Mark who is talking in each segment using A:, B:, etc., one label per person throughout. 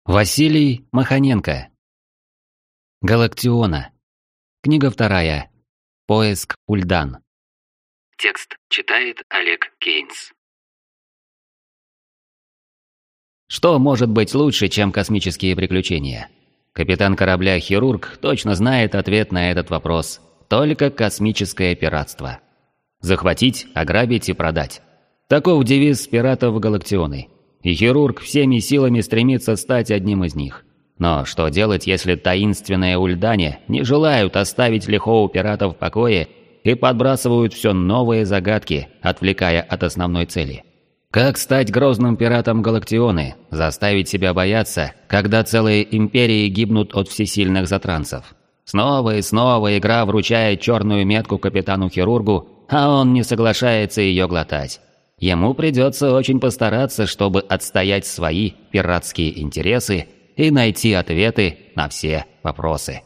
A: Василий Маханенко. Галактиона. Книга 2. Поиск Ульдан.
B: Текст читает Олег Кейнс.
A: Что может быть лучше, чем космические приключения? Капитан корабля «Хирург» точно знает ответ на этот вопрос. Только космическое пиратство. Захватить, ограбить и продать. Таков девиз пиратов Галактионы. И «Хирург» всеми силами стремится стать одним из них. Но что делать, если таинственные ульдане не желают оставить лихого пирата в покое и подбрасывают все новые загадки, отвлекая от основной цели? Как стать грозным пиратом Галактионы, заставить себя бояться, когда целые империи гибнут от всесильных затранцев? Снова и снова игра вручает черную метку капитану-хирургу, а он не соглашается ее глотать. Ему придется очень постараться, чтобы отстоять свои пиратские интересы и найти ответы на все вопросы.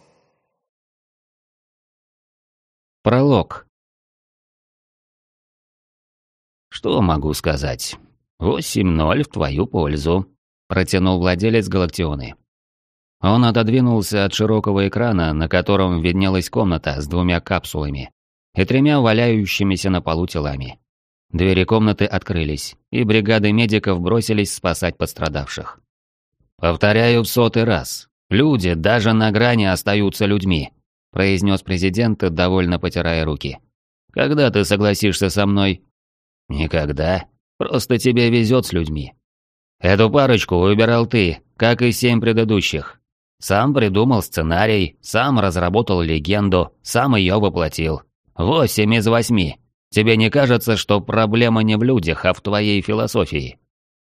A: Пролог. «Что могу сказать? 8-0 в твою пользу», – протянул владелец Галактионы. Он отодвинулся от широкого экрана, на котором виднелась комната с 2 капсулами и 3 валяющимися на полу телами. Двери комнаты открылись, и бригады медиков бросились спасать пострадавших. «Повторяю в 100-й раз, люди даже на грани остаются людьми», – произнес президент, довольно потирая руки. «Когда ты согласишься со мной?» «Никогда. Просто тебе везет с людьми. Эту парочку выбирал ты, как и 7 предыдущих. Сам придумал сценарий, сам разработал легенду, сам ее воплотил. 8 из 8. Тебе не кажется, что проблема не в людях, а в твоей философии?»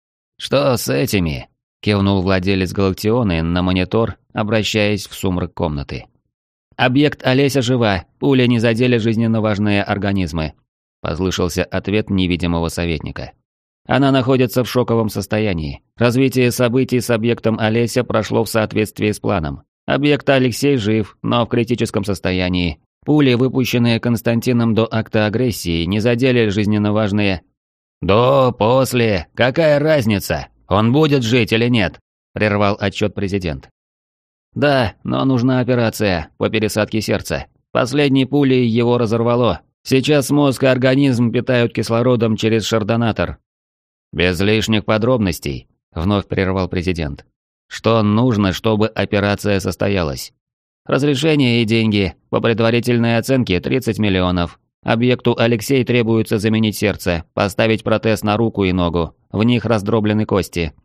A: «Что с этими?» – кивнул владелец Галактионы на монитор, обращаясь в сумрак комнаты. «Объект Олеся жива, пули не задели жизненно важные организмы», – послышался ответ невидимого советника. «Она находится в шоковом состоянии. Развитие событий с объектом Олеся прошло в соответствии с планом. Объект Алексей жив, но в критическом состоянии. Пули, выпущенные Константином до акта агрессии, не задели жизненно важные...» «До, после, какая разница? Он будет жить или нет?» – прервал отчет президент. «Да, но нужна операция по пересадке сердца. Последней пулей его разорвало. Сейчас мозг и организм питают кислородом через шардонатор». «Без лишних подробностей», – вновь прервал президент. «Что нужно, чтобы операция состоялась?» «Разрешение и деньги. По предварительной оценке 30 миллионов. Объекту Алексей требуется заменить сердце, поставить протез на руку и ногу. В них раздроблены кости».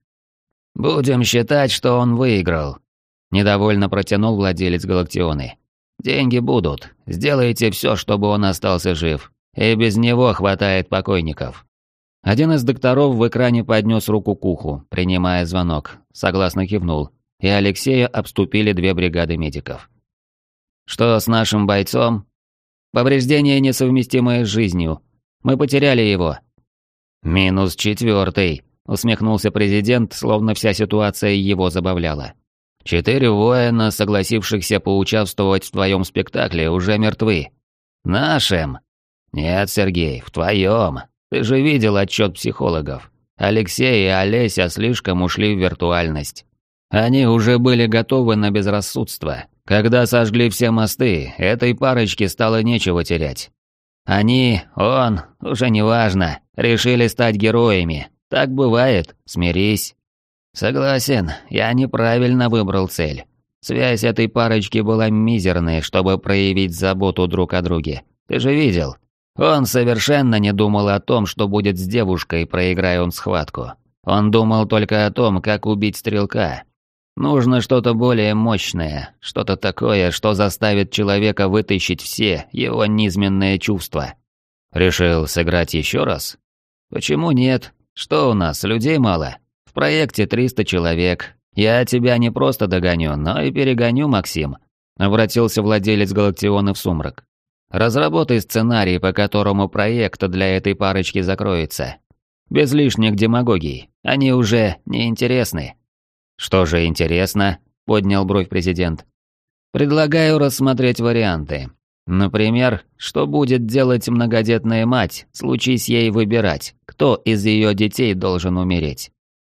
A: «Будем считать, что он выиграл», – недовольно протянул владелец Галактионы. «Деньги будут. Сделайте все, чтобы он остался жив. И без него хватает покойников». Один из докторов в экране поднес руку к уху, принимая звонок, согласно кивнул, и Алексея обступили 2 бригады медиков. «Что с нашим бойцом?» «Повреждения, несовместимые с жизнью. Мы потеряли его». «-4», усмехнулся президент, словно вся ситуация его забавляла. 4 воина, согласившихся поучаствовать в твоем спектакле, уже мертвы. Нашим? Нет, Сергей, в твоем. Ты же видел отчет психологов. Алексей и Олеся слишком ушли в виртуальность. Они уже были готовы на безрассудство. Когда сожгли все мосты, этой парочке стало нечего терять. Они, он, уже неважно, решили стать героями. Так бывает, смирись. Согласен, я неправильно выбрал цель. Связь этой парочки была мизерной, чтобы проявить заботу друг о друге. Ты же видел? Он совершенно не думал о том, что будет с девушкой, проиграя он схватку. Он думал только о том, как убить стрелка. Нужно что-то более мощное, что-то такое, что заставит человека вытащить все его низменные чувства. Решил сыграть еще раз? Почему нет? Что у нас, людей мало? В проекте 300 человек. Я тебя не просто догоню, но и перегоню, Максим. Обратился владелец Галактионы в сумрак. Разработай сценарий, по которому проект для этой парочки закроется. Без лишних демагогий. Они уже не интересны. «Что же интересно?» – поднял бровь президент. «Предлагаю рассмотреть варианты. Например, что будет делать многодетная мать, случись ей выбирать, кто из ее детей должен умереть.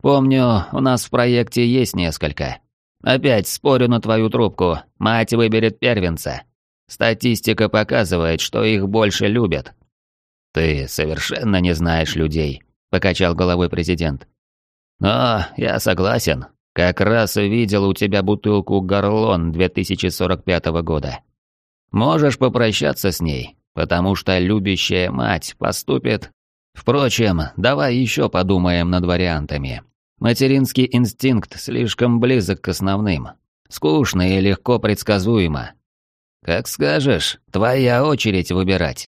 A: Помню, у нас в проекте есть несколько. Опять спорю на твою трубку, мать выберет первенца. Статистика показывает, что их больше любят». «Ты совершенно не знаешь людей», — покачал головой президент. «Но я согласен. Как раз видел у тебя бутылку «Горлон» 2045 года. Можешь попрощаться с ней, потому что любящая мать поступит... Впрочем, давай еще подумаем над вариантами. Материнский инстинкт слишком близок к основным. Скучно и легко предсказуемо. Как скажешь, твоя очередь выбирать».